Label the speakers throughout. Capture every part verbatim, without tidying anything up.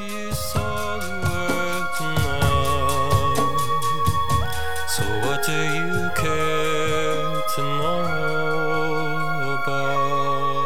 Speaker 1: you saw the world tonight. So what do you care to know about?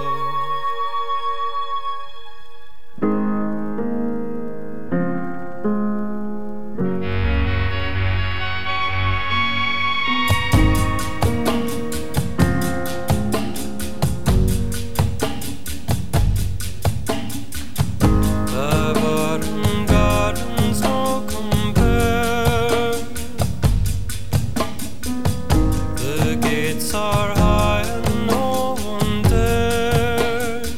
Speaker 1: Are high and no one dares.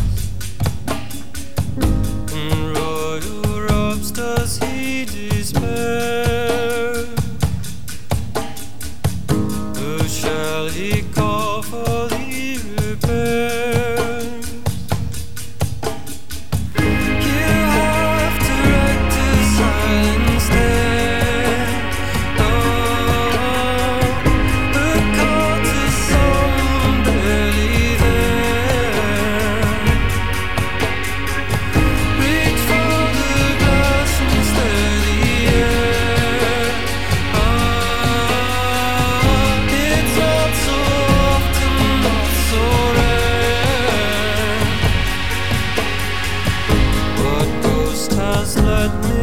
Speaker 1: And royal robes does he despair? Who shall he call for the repairs? You have to rectify instead. Oh, the call to someone barely there. Reach for the glass and steady air. Ah, it's not so often, not so rare. What ghost has let me